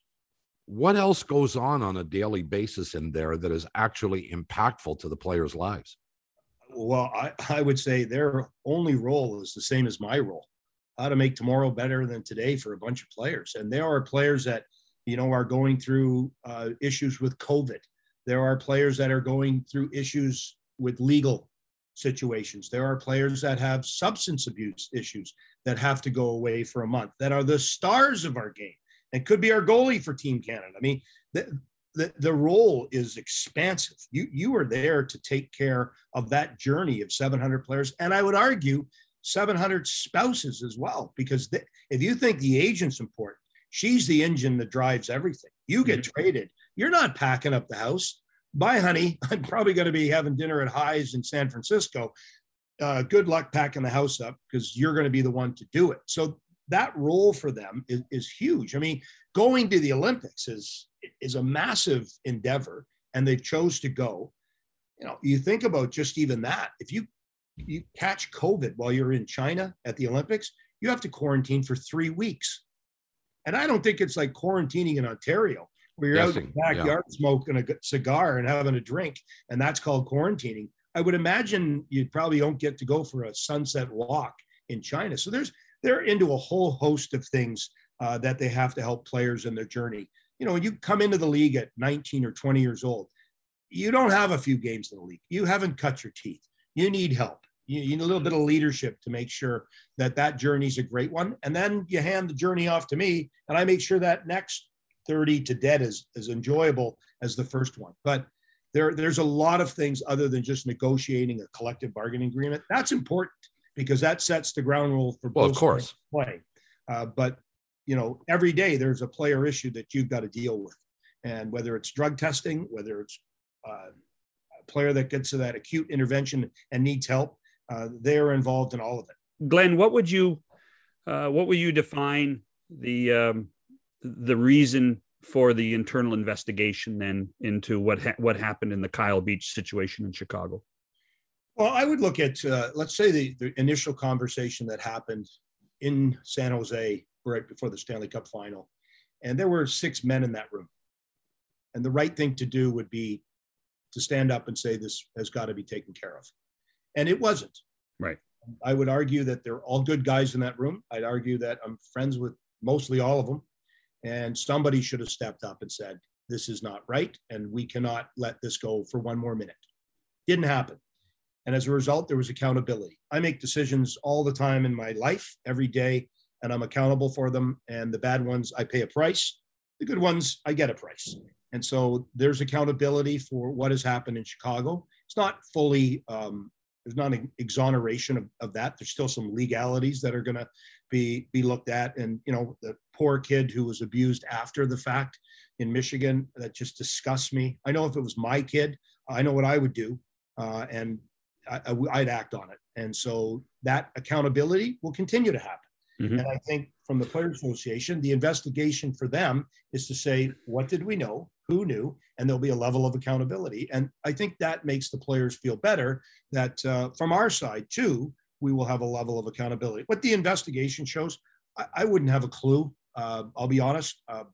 What else goes on on a daily basis in there that is actually impactful to the players' lives? Well, I, I would say their only role is the same as my role, how to make tomorrow better than today for a bunch of players. And there are players that, you know, are going through uh, issues with COVID. There are players that are going through issues with legal situations. There are players that have substance abuse issues that have to go away for a month, that are the stars of our game and could be our goalie for Team Canada. I mean, the, the, the role is expansive. You, you are there to take care of that journey of seven hundred players. And I would argue seven hundred spouses as well, because the, if you think the agent's important, she's the engine that drives everything. You get mm-hmm. traded. You're not packing up the house. Bye, honey. I'm probably going to be having dinner at High's in San Francisco. Uh, good luck packing the house up because you're going to be the one to do it. So that role for them is, is huge. I mean, going to the Olympics is, is a massive endeavor, and they chose to go. You know, you think about just even that. If you, you catch COVID while you're in China at the Olympics, you have to quarantine for three weeks. And I don't think it's like quarantining in Ontario, where you're Guessing, out in the backyard yeah. smoking a cigar and having a drink, and that's called quarantining. I would imagine you probably don't get to go for a sunset walk in China. So there's they're into a whole host of things uh, that they have to help players in their journey. You know, you come into the league at nineteen or twenty years old, you don't have a few games in the league. You haven't cut your teeth. You need help. You, you need a little bit of leadership to make sure that that journey is a great one. And then you hand the journey off to me, and I make sure that next thirty to dead is as enjoyable as the first one. But there, there's a lot of things other than just negotiating a collective bargaining agreement. That's important because that sets the ground rule for well, both of course play. Uh, but you know, every day there's a player issue that you've got to deal with, and whether it's drug testing, whether it's uh, a player that gets to that acute intervention and needs help, uh, they're involved in all of it. Glenn, what would you, uh, what would you define the um, the reason for the internal investigation then into what ha- what happened in the Kyle Beach situation in Chicago? Well, I would look at, uh, let's say the, the initial conversation that happened in San Jose right before the Stanley Cup final, and there were six men in that room. And the right thing to do would be to stand up and say, this has got to be taken care of. And it wasn't. Right. I would argue that they're all good guys in that room. I'd argue that I'm friends with mostly all of them. And somebody should have stepped up and said, this is not right, and we cannot let this go for one more minute. Didn't happen. And as a result, there was accountability. I make decisions all the time in my life, every day, and I'm accountable for them. And the bad ones, I pay a price. The good ones, I get a price. And so there's accountability for what has happened in Chicago. It's not fully, um, there's not an exoneration of, of that. There's still some legalities that are going to be, be looked at. And, you know, the poor kid who was abused after the fact in Michigan, that just disgusts me. I know if it was my kid, I know what I would do. Uh, and I, I'd act on it. And so that accountability will continue to happen. Mm-hmm. And I think from the Players Association, the investigation for them is to say, what did we know? Who knew? And there'll be a level of accountability. And I think that makes the players feel better that uh, from our side too, we will have a level of accountability. What the investigation shows, I, I wouldn't have a clue. Uh, I'll be honest. Uh,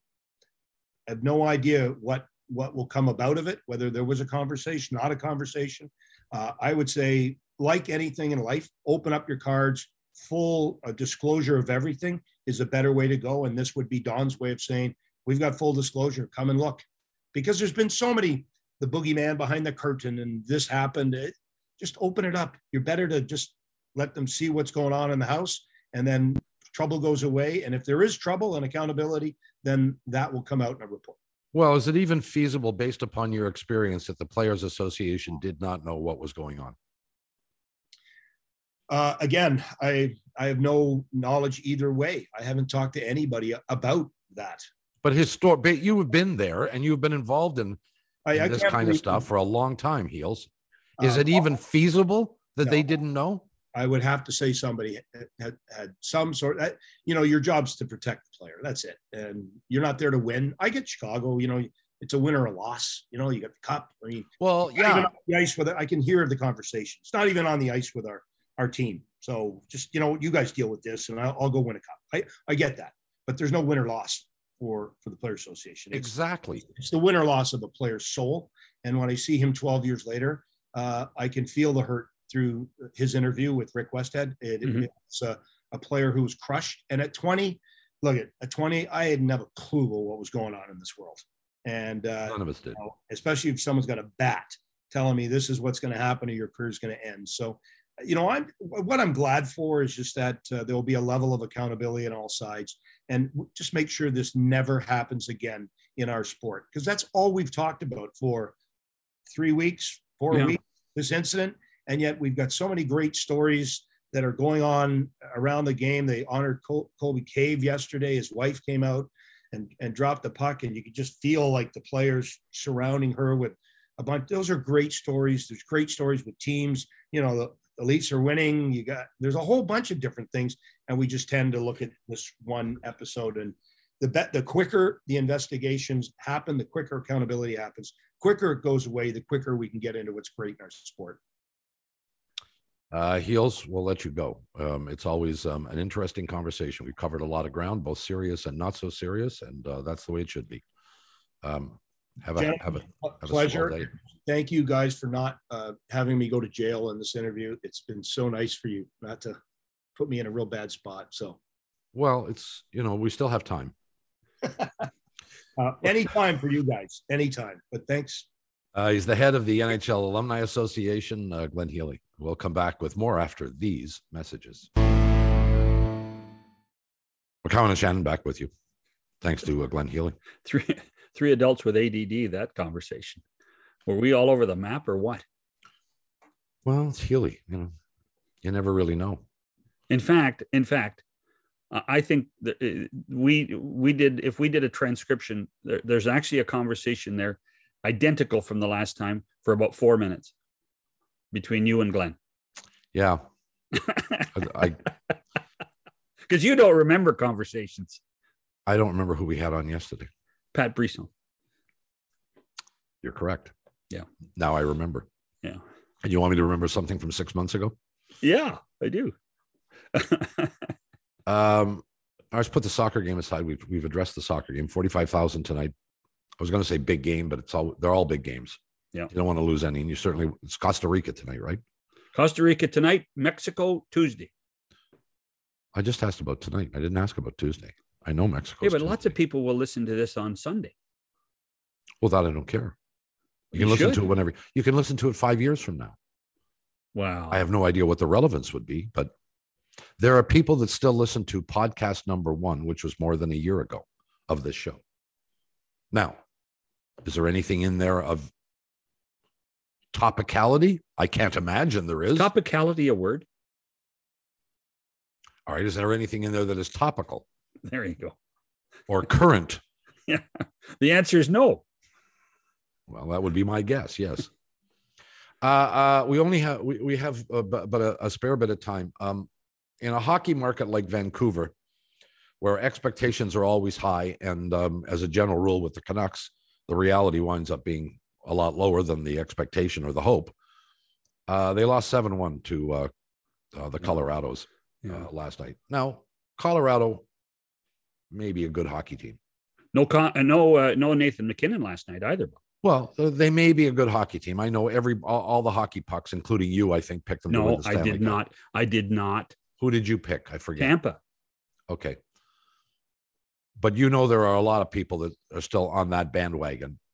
I have no idea what, what will come about of it, whether there was a conversation, not a conversation. Uh, I would say, like anything in life, open up your cards. Full uh, disclosure of everything is a better way to go. And this would be Don's way of saying, we've got full disclosure. Come and look. because there's been so many, the boogeyman behind the curtain and this happened. It, just open it up. You're better to just let them see what's going on in the house, and then trouble goes away. And if there is trouble and accountability, then that will come out in a report. Well, is it even feasible based upon your experience that the Players Association did not know what was going on? Uh, again, I I have no knowledge either way. I haven't talked to anybody about that. But historic, but you have been there and you've been involved in, I, in I this can't kind of believe- stuff for a long time, Heels. Is Uh, it even feasible that no. they didn't know? I would have to say somebody had, had, had some sort of, you know, your job's to protect the player. That's it. And you're not there to win. I get Chicago, you know, it's a win or a loss. You know, you got the cup. I mean, Well, not even yeah. on the ice with it. I can hear the conversation. It's not even on the ice with our, our team. So just, you know, you guys deal with this and I'll, I'll go win a cup. I, I get that, but there's no win or loss for, for the Player Association. It's, Exactly. it's the win or loss of a player's soul. And when I see him twelve years later, uh, I can feel the hurt through his interview with Rick Westhead. It, Mhm. It's a, a player who was crushed. And at twenty, look at, at twenty, I had never a clue what was going on in this world. And uh, None of us did. you know, especially if someone's got a bat telling me this is what's going to happen or your career is going to end. So, you know, I'm what I'm glad for is just that uh, there will be a level of accountability on all sides, and just make sure this never happens again in our sport, because that's all we've talked about for three weeks, four Yeah. weeks, this incident. And yet we've got so many great stories that are going on around the game. They honored Col- Colby Cave yesterday. His wife came out and, and dropped the puck, and you could just feel like the players surrounding her with a bunch. Those are great stories. There's great stories with teams. You know, the, the Leafs are winning. You got, there's a whole bunch of different things. And we just tend to look at this one episode, and the bet, the quicker the investigations happen, the quicker accountability happens, quicker it goes away, the quicker we can get into what's great in our sport. Uh, Heels, we'll let you go. Um, it's always um, an interesting conversation. We've covered a lot of ground, both serious and not so serious, and uh, that's the way it should be. Um, have a have a, have a Pleasure. swell day. Thank you guys for not uh, having me go to jail in this interview. It's been so nice for you not to put me in a real bad spot. So Well, it's, you know, we still have time. uh, anytime for you guys, anytime. But thanks. Uh, he's the head of the N H L Alumni Association, uh, Glenn Healy. We'll come back with more after these messages. McCowan and Shannon back with you. Thanks to uh, Glenn Healy. Three three adults with A D D, that conversation. Were we all over the map or what? Well, it's Healy, you know, you never really know. In fact, in fact, uh, I think that uh, we we did if we did a transcription, there, there's actually a conversation there identical from the last time for about four minutes between you and Glenn. Yeah. I Because you don't remember conversations. I don't remember who we had on yesterday. Pat Brisson. You're correct. Yeah. Now I remember. Yeah. And you want me to remember something from six months ago? Yeah, I do. Um, let's put the soccer game aside. We've we've addressed the soccer game. forty-five thousand tonight. I was going to say big game, but it's all they're all big games. Yeah. You don't want to lose any, and you certainly it's Costa Rica tonight, right? Costa Rica tonight, Mexico Tuesday. I just asked about tonight. I didn't ask about Tuesday. I know Mexico. Yeah, but lots of people will listen to this on Sunday. Well, that I don't care. You You can listen should. to it whenever you can listen to it five years from now. Wow. I have no idea what the relevance would be, but there are people that still listen to podcast number one, which was more than a year ago of this show. Now, is there anything in there of topicality? I can't imagine there is. Topicality a word? All right. Is there anything in there that is topical There you go. or current? Yeah. The answer is no. Well, that would be my guess. Yes. Uh, uh, we only have we, we have uh, but, but a, a spare bit of time. Um, in a hockey market like Vancouver, where expectations are always high, and um, as a general rule with the Canucks, the reality winds up being a lot lower than the expectation or the hope. Uh, they lost seven one to uh, uh, the Colorados Yeah. uh, last night. Now, Colorado may be a good hockey team. No, con- uh, no, uh, no Nathan McKinnon last night either. Well, uh, they may be a good hockey team. I know every all, all the hockey pucks, including you, I think, picked them. to win No, the I Stanley did Cup. not. I did not. Who did you pick? I forget. Tampa. Okay. But you know there are a lot of people that are still on that bandwagon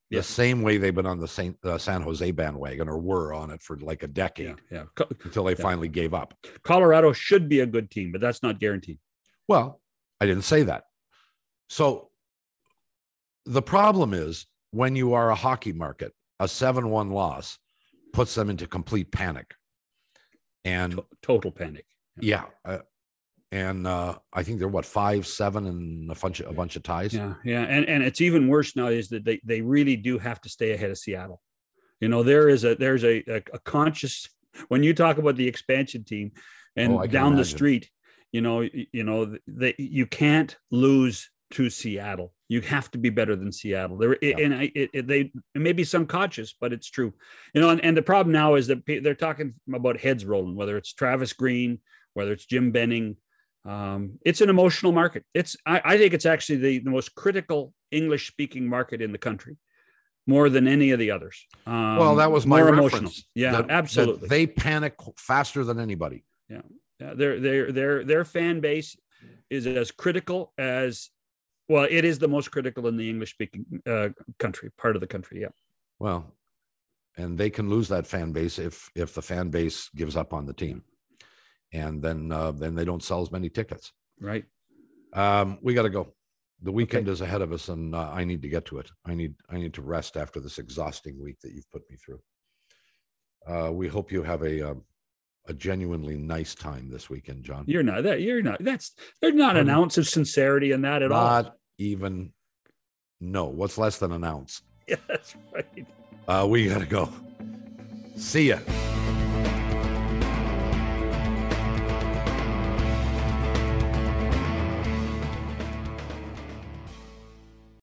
the Yeah. same way they've been on the Saint, uh, San Jose bandwagon, or were on it for like a decade, Yeah, yeah. Co- until they yeah. finally gave up. Colorado should be a good team, but that's not guaranteed. Well, I didn't say that. So the problem is, when you are a hockey market, a seven one loss puts them into complete panic. And To- total panic. yeah, uh, and uh, I think they're what, five, seven, and a bunch of a bunch of ties. Yeah, yeah, and and it's even worse now is that they they really do have to stay ahead of Seattle. You know, there is a there's a a, a conscious, when you talk about the expansion team and Oh, I can down the imagine. street, you know, y- you know they, you can't lose to Seattle. You have to be better than Seattle. There Yeah. and I, it, it, they it may be subconscious, but it's true. You know, and, and the problem now is that pe- they're talking about heads rolling, whether it's Travis Green, whether it's Jim Benning. Um, it's an emotional market. It's I, I think it's actually the, the most critical English speaking market in the country, more than any of the others. Um, Well, that was my more reference. emotional. Yeah, that- that absolutely. they panic faster than anybody. Yeah, their their their their fan base is as critical as, well, it is the most critical in the English speaking uh, country, part of the country. Yeah. Well, and they can lose that fan base if if the fan base gives up on the team, and then uh, then they don't sell as many tickets. Right. Um, we got to go. The weekend Okay. is ahead of us, and uh, I need to get to it. I need I need to rest after this exhausting week that you've put me through. Uh, we hope you have a um, a genuinely nice time this weekend, John. You're not that. You're not. That's there's not an Pardon? ounce of sincerity in that at all. Not even. No, what's less than an ounce? Yeah, that's right. Uh, we got to go. See ya.